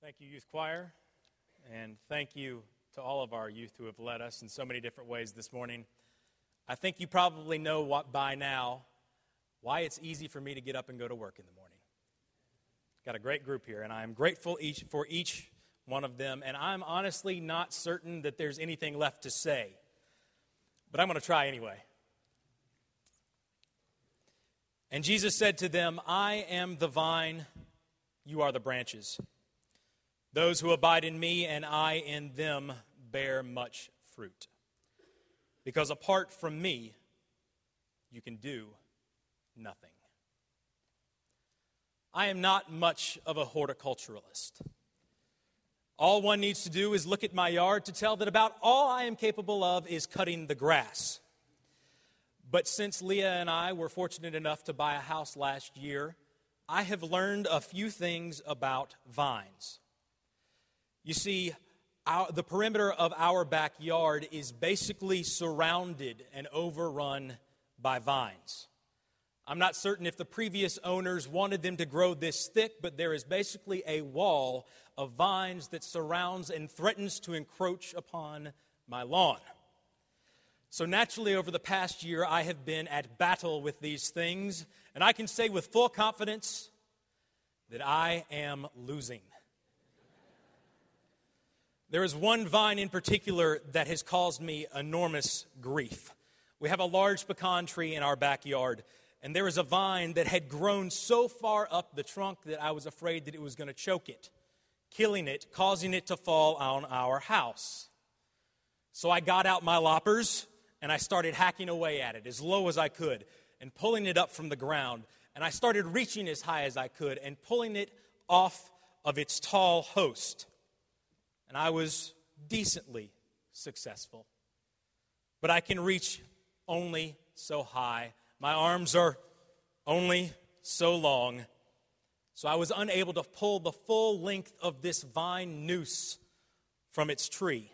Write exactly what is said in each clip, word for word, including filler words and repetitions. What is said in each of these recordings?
Thank you, Youth Choir, and thank you to all of our youth who have led us in so many different ways this morning. I think you probably know what by now why it's easy for me to get up and go to work in the morning. Got a great group here, and I am grateful each for each one of them, and I'm honestly not certain that there's anything left to say, but I'm going to try anyway. And Jesus said to them, "I am the vine, you are the branches. Those who abide in me and I in them bear much fruit. Because apart from me, you can do nothing." I am not much of a horticulturalist. All one needs to do is look at my yard to tell that about all I am capable of is cutting the grass. But since Leah and I were fortunate enough to buy a house last year, I have learned a few things about vines. You see, our, the perimeter of our backyard is basically surrounded and overrun by vines. I'm not certain if the previous owners wanted them to grow this thick, but there is basically a wall of vines that surrounds and threatens to encroach upon my lawn. So naturally, over the past year, I have been at battle with these things, and I can say with full confidence that I am losing. There is one vine in particular that has caused me enormous grief. We have a large pecan tree in our backyard, and there is a vine that had grown so far up the trunk that I was afraid that it was going to choke it, killing it, causing it to fall on our house. So I got out my loppers, and I started hacking away at it as low as I could and pulling it up from the ground. And I started reaching as high as I could and pulling it off of its tall host. And I was decently successful. But I can reach only so high. My arms are only so long. So I was unable to pull the full length of this vine noose from its tree.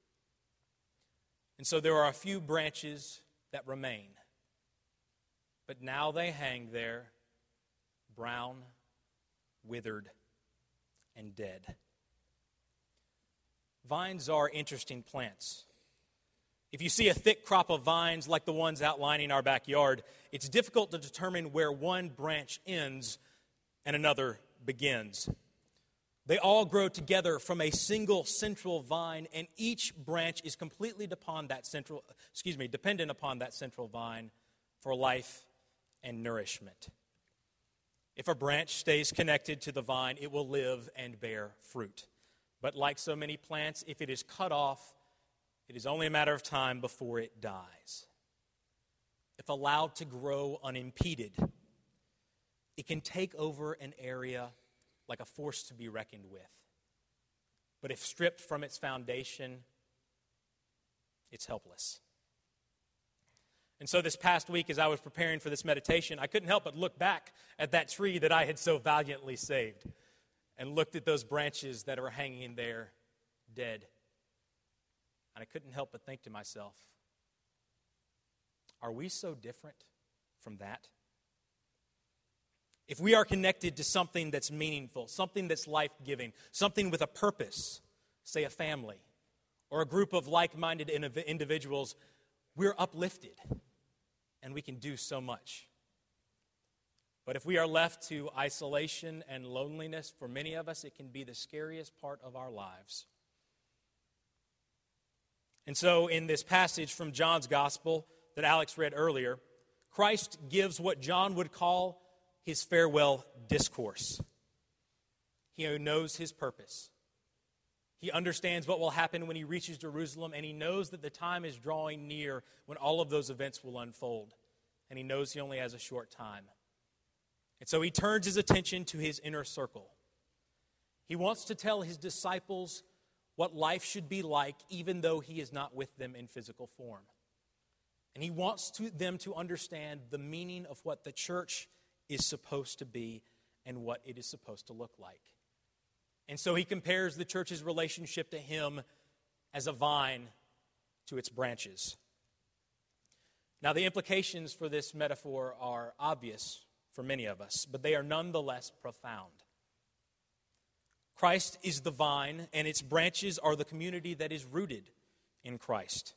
And so there are a few branches that remain. But now they hang there, brown, withered, and dead. Vines are interesting plants. If you see a thick crop of vines like the ones outlining our backyard, it's difficult to determine where one branch ends and another begins. They all grow together from a single central vine, and each branch is completely upon that central, excuse me, dependent upon that central vine for life and nourishment. If a branch stays connected to the vine, it will live and bear fruit. But like so many plants, if it is cut off, it is only a matter of time before it dies. If allowed to grow unimpeded, it can take over an area like a force to be reckoned with. But if stripped from its foundation, it's helpless. And so this past week, as I was preparing for this meditation, I couldn't help but look back at that tree that I had so valiantly saved and looked at those branches that are hanging there dead. And I couldn't help but think to myself, are we so different from that? If we are connected to something that's meaningful, something that's life-giving, something with a purpose, say a family, or a group of like-minded individuals, we're uplifted, and we can do so much. But if we are left to isolation and loneliness, for many of us, it can be the scariest part of our lives. And so in this passage from John's Gospel that Alex read earlier, Christ gives what John would call his farewell discourse. He knows his purpose. He understands what will happen when he reaches Jerusalem, and he knows that the time is drawing near when all of those events will unfold. And he knows he only has a short time. And so he turns his attention to his inner circle. He wants to tell his disciples what life should be like, even though he is not with them in physical form. And he wants to, them to understand the meaning of what the church is supposed to be and what it is supposed to look like. And so he compares the church's relationship to him as a vine to its branches. Now, the implications for this metaphor are obvious for many of us, but they are nonetheless profound. Christ is the vine, and its branches are the community that is rooted in Christ.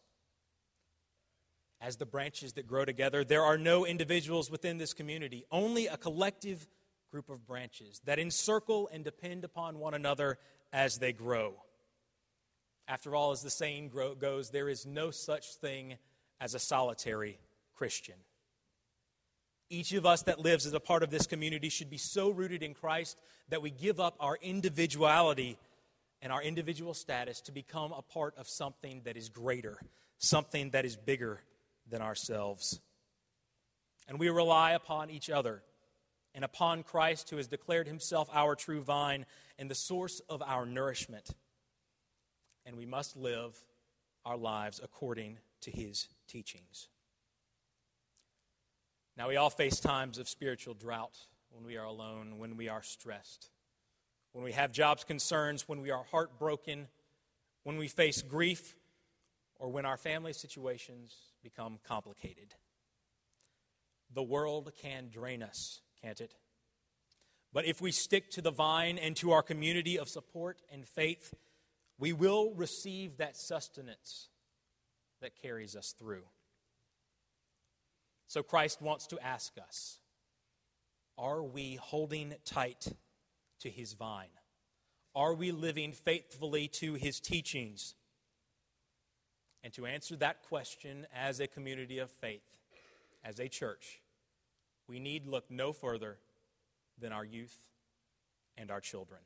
As the branches that grow together, there are no individuals within this community, only a collective group of branches that encircle and depend upon one another as they grow. After all, as the saying goes, there is no such thing as a solitary Christian. Each of us that lives as a part of this community should be so rooted in Christ that we give up our individuality and our individual status to become a part of something that is greater, something that is bigger than ourselves. And we rely upon each other and upon Christ, who has declared himself our true vine and the source of our nourishment. And we must live our lives according to his teachings. Now, we all face times of spiritual drought when we are alone, when we are stressed, when we have jobs concerns, when we are heartbroken, when we face grief, or when our family situations become complicated. The world can drain us, can't it? But if we stick to the vine and to our community of support and faith, we will receive that sustenance that carries us through. So Christ wants to ask us, are we holding tight to his vine? Are we living faithfully to his teachings? And to answer that question as a community of faith, as a church, we need look no further than our youth and our children.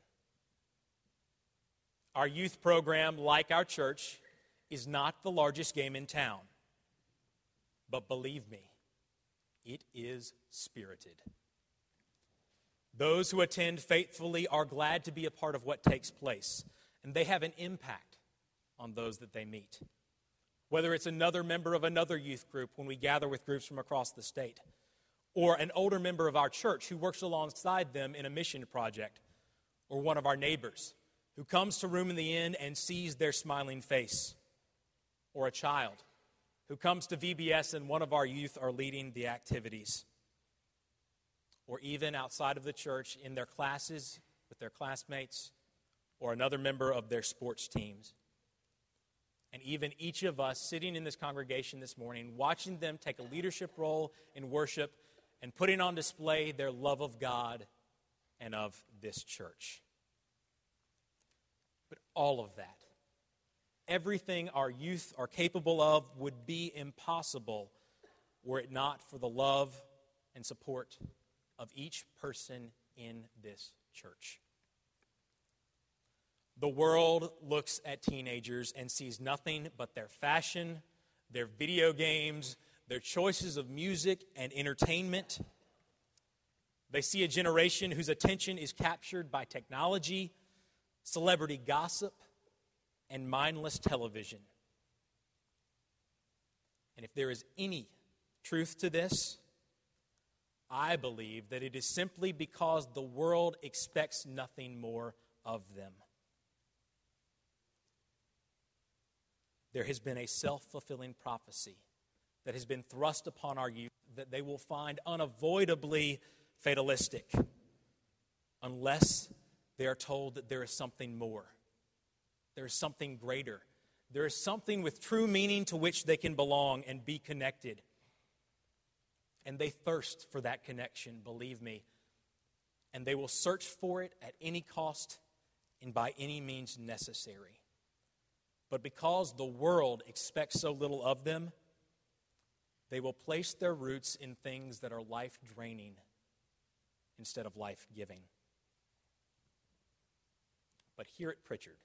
Our youth program, like our church, is not the largest game in town. But believe me, it is spirited. Those who attend faithfully are glad to be a part of what takes place, and they have an impact on those that they meet. Whether it's another member of another youth group when we gather with groups from across the state, or an older member of our church who works alongside them in a mission project, or one of our neighbors who comes to Room in the Inn and sees their smiling face, or a child who comes to V B S and one of our youth are leading the activities, or even outside of the church in their classes with their classmates, or another member of their sports teams. And even each of us sitting in this congregation this morning, watching them take a leadership role in worship and putting on display their love of God and of this church. But all of that, everything our youth are capable of, would be impossible were it not for the love and support of each person in this church. The world looks at teenagers and sees nothing but their fashion, their video games, their choices of music and entertainment. They see a generation whose attention is captured by technology, celebrity gossip, and mindless television. And if there is any truth to this, I believe that it is simply because the world expects nothing more of them. There has been a self-fulfilling prophecy that has been thrust upon our youth that they will find unavoidably fatalistic unless they are told that there is something more. There is something greater. There is something with true meaning to which they can belong and be connected. And they thirst for that connection, believe me. And they will search for it at any cost and by any means necessary. But because the world expects so little of them, they will place their roots in things that are life-draining instead of life-giving. But here at Pritchard,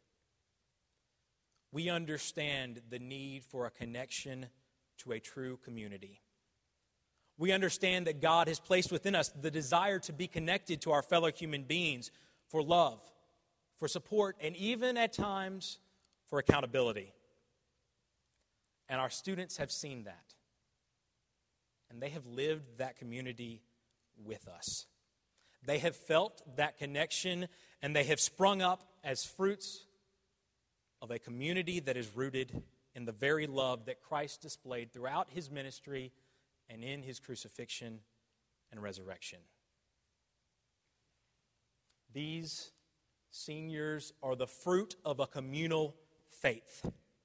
we understand the need for a connection to a true community. We understand that God has placed within us the desire to be connected to our fellow human beings for love, for support, and even at times for accountability. And our students have seen that. And they have lived that community with us. They have felt that connection, and they have sprung up as fruits of a community that is rooted in the very love that Christ displayed throughout his ministry and in his crucifixion and resurrection. These Seniors are the fruit of a communal faith.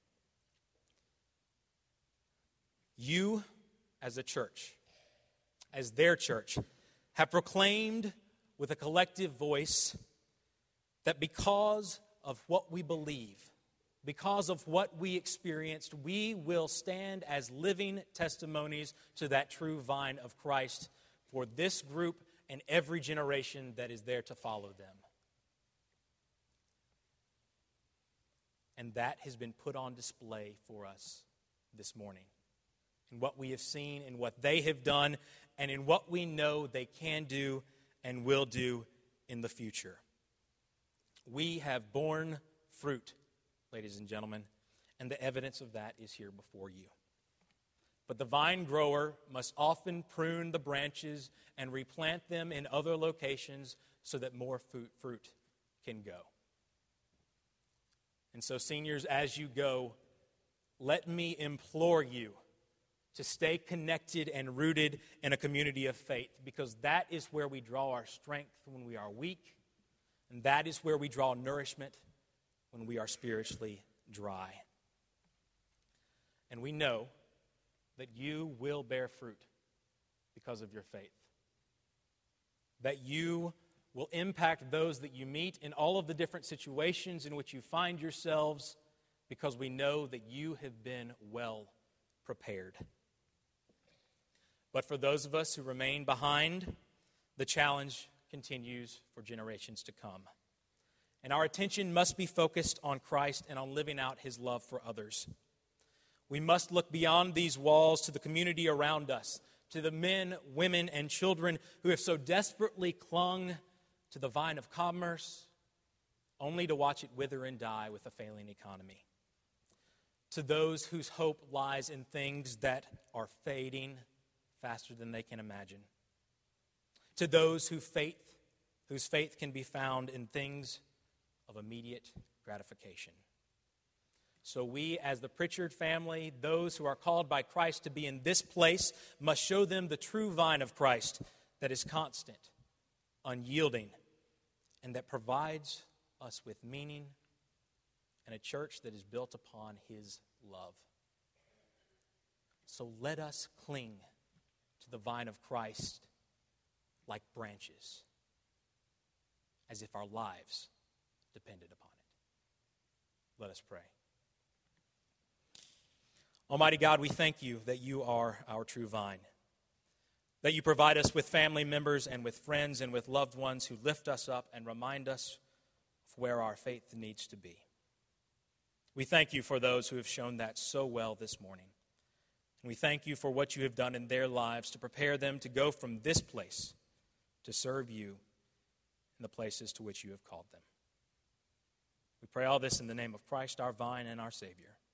You, as a church, as their church, have proclaimed with a collective voice that because of what we believe, because of what we experienced, we will stand as living testimonies to that true vine of Christ for this group and every generation that is there to follow them. And that has been put on display for us this morning. In what we have seen, in what they have done, and in what we know they can do and will do in the future. We have borne fruit, ladies and gentlemen, and the evidence of that is here before you. But the vine grower must often prune the branches and replant them in other locations so that more fruit, fruit can go. And so, seniors, as you go, let me implore you to stay connected and rooted in a community of faith, because that is where we draw our strength when we are weak, and that is where we draw nourishment when we are spiritually dry. And we know that you will bear fruit because of your faith, that you will impact those that you meet in all of the different situations in which you find yourselves, because we know that you have been well prepared. But for those of us who remain behind, the challenge continues for generations to come. And our attention must be focused on Christ and on living out his love for others. We must look beyond these walls to the community around us, to the men, women, and children who have so desperately clung to the vine of commerce, only to watch it wither and die with a failing economy. To those whose hope lies in things that are fading faster than they can imagine. To those whose faith, whose faith can be found in things of immediate gratification. So we, as the Pritchard family, those who are called by Christ to be in this place, must show them the true vine of Christ that is constant, unyielding, and that provides us with meaning, and a church that is built upon his love. So let us cling to the vine of Christ like branches, as if our lives depended upon it. Let us pray. Almighty God, we thank you that you are our true vine, that you provide us with family members and with friends and with loved ones who lift us up and remind us of where our faith needs to be. We thank you for those who have shown that so well this morning. And we thank you for what you have done in their lives to prepare them to go from this place to serve you in the places to which you have called them. We pray all this in the name of Christ, our vine and our Savior.